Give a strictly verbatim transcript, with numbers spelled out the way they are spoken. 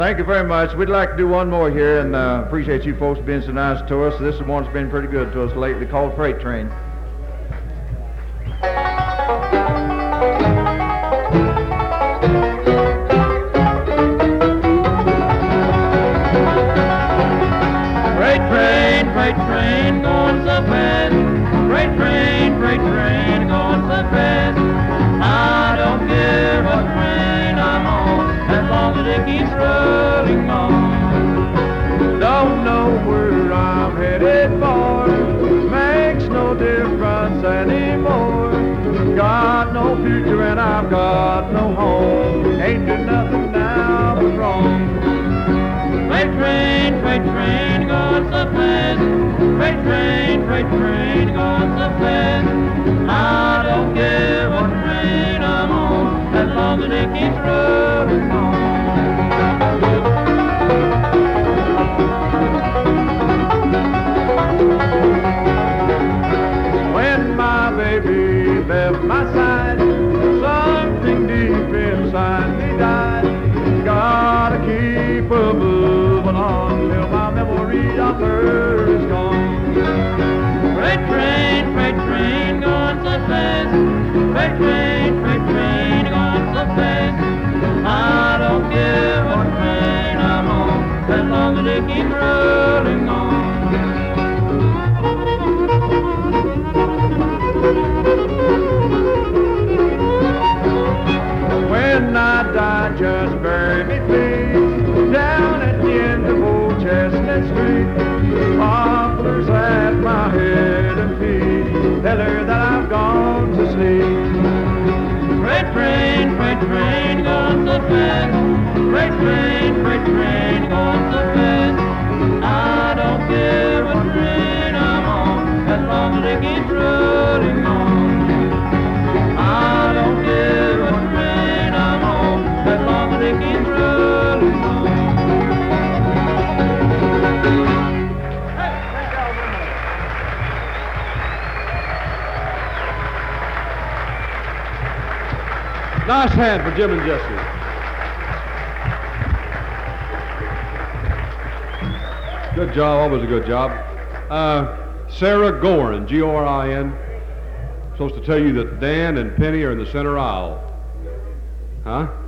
Thank you very much. We'd like to do one more here, and uh, appreciate you folks being so nice to us. This is one that's been pretty good to us lately, called Freight Train. Freight train, freight train, going so fast. Freight train, freight train, going so fast. I don't care what train I'm on, as long as it keeps rolling on. Don't know where I'm headed for, makes no difference anymore. Got no future and I've got no home, ain't do nothing now but wrong. Freight train, freight train, going so fast. Freight train, freight train, going so fast. I don't care what train I'm on, as long as it keeps rolling on. When my baby left my side, something deep inside me died. Gotta keep a moving on till my memory of her is gone. Freight train, freight train, going so fast. Freight train, freight train, going so fast. I don't care what train I'm on, as long as it keeps rolling on. When I die, just bury me, please, down at the end of Old Chestnut Street. Poplars at my head and feet, tell her that I've gone to sleep. Freight train, freight train, going so fast. Freight train, freight train, going so fast. I don't care what train I'm on, as long as it keeps rolling on. I don't care what train I'm on, as long as it keeps rolling on. Nice hand for Jim and Jesse. Good job, always a good job. Uh, Sarah Gorin, G O R I N. Supposed to tell you that Dan and Penny are in the center aisle. Huh?